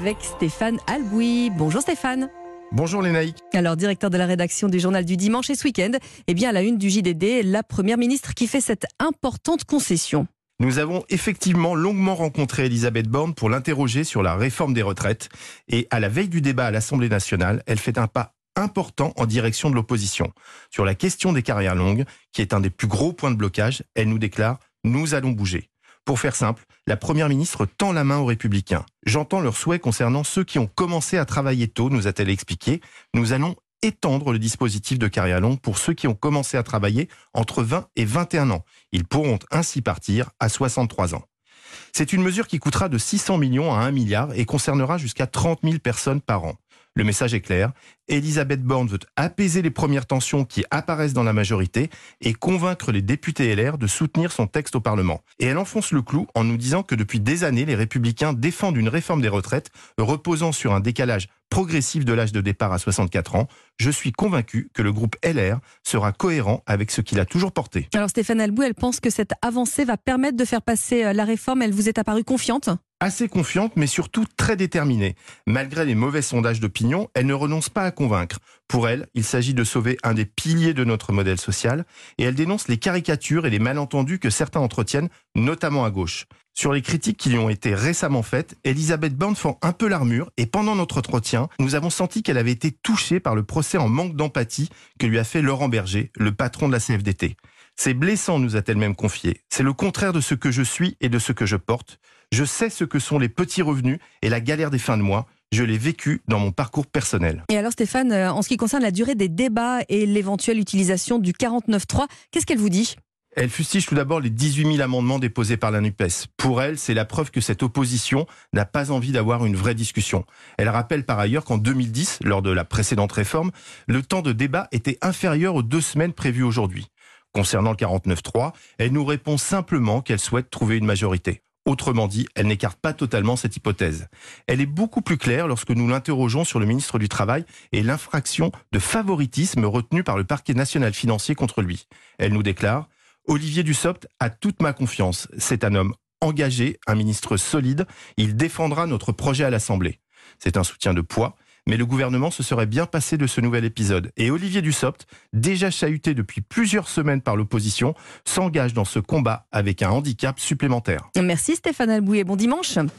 avec Stéphane Alboui. Bonjour Stéphane. Bonjour Lénaïque. Alors, directeur de la rédaction du Journal du Dimanche et ce week-end, à la une du JDD, la première ministre qui fait cette importante concession. Nous avons effectivement longuement rencontré Elisabeth Borne pour l'interroger sur la réforme des retraites. Et à la veille du débat à l'Assemblée nationale, elle fait un pas important en direction de l'opposition. Sur la question des carrières longues, qui est un des plus gros points de blocage, elle nous déclare « Nous allons bouger ». Pour faire simple, la Première ministre tend la main aux Républicains. J'entends leurs souhaits concernant ceux qui ont commencé à travailler tôt, nous a-t-elle expliqué. Nous allons étendre le dispositif de carrière longue pour ceux qui ont commencé à travailler entre 20 et 21 ans. Ils pourront ainsi partir à 63 ans. C'est une mesure qui coûtera de 600 millions à 1 milliard et concernera jusqu'à 30 000 personnes par an. Le message est clair, Elisabeth Borne veut apaiser les premières tensions qui apparaissent dans la majorité et convaincre les députés LR de soutenir son texte au Parlement. Et elle enfonce le clou en nous disant que depuis des années, les Républicains défendent une réforme des retraites reposant sur un décalage progressif de l'âge de départ à 64 ans. Je suis convaincu que le groupe LR sera cohérent avec ce qu'il a toujours porté. Alors Stéphane Alboui, elle pense que cette avancée va permettre de faire passer la réforme. Elle vous est apparue confiante ? Assez confiante, mais surtout très déterminée. Malgré les mauvais sondages d'opinion, elle ne renonce pas à convaincre. Pour elle, il s'agit de sauver un des piliers de notre modèle social, et elle dénonce les caricatures et les malentendus que certains entretiennent, notamment à gauche. Sur les critiques qui lui ont été récemment faites, Elisabeth Borne fend un peu l'armure, et pendant notre entretien, nous avons senti qu'elle avait été touchée par le procès en manque d'empathie que lui a fait Laurent Berger, le patron de la CFDT. C'est blessant, nous a-t-elle même confié. C'est le contraire de ce que je suis et de ce que je porte. Je sais ce que sont les petits revenus et la galère des fins de mois. Je l'ai vécu dans mon parcours personnel. Et alors Stéphane, en ce qui concerne la durée des débats et l'éventuelle utilisation du 49.3, qu'est-ce qu'elle vous dit ? Elle fustige tout d'abord les 18 000 amendements déposés par la NUPES. Pour elle, c'est la preuve que cette opposition n'a pas envie d'avoir une vraie discussion. Elle rappelle par ailleurs qu'en 2010, lors de la précédente réforme, le temps de débat était inférieur aux 2 semaines prévues aujourd'hui. Concernant le 49.3, elle nous répond simplement qu'elle souhaite trouver une majorité. Autrement dit, elle n'écarte pas totalement cette hypothèse. Elle est beaucoup plus claire lorsque nous l'interrogeons sur le ministre du Travail et l'infraction de favoritisme retenue par le parquet national financier contre lui. Elle nous déclare « Olivier Dussopt a toute ma confiance. C'est un homme engagé, un ministre solide. Il défendra notre projet à l'Assemblée. » C'est un soutien de poids. Mais le gouvernement se serait bien passé de ce nouvel épisode. Et Olivier Dussopt, déjà chahuté depuis plusieurs semaines par l'opposition, s'engage dans ce combat avec un handicap supplémentaire. Merci Stéphane Alboui et bon dimanche.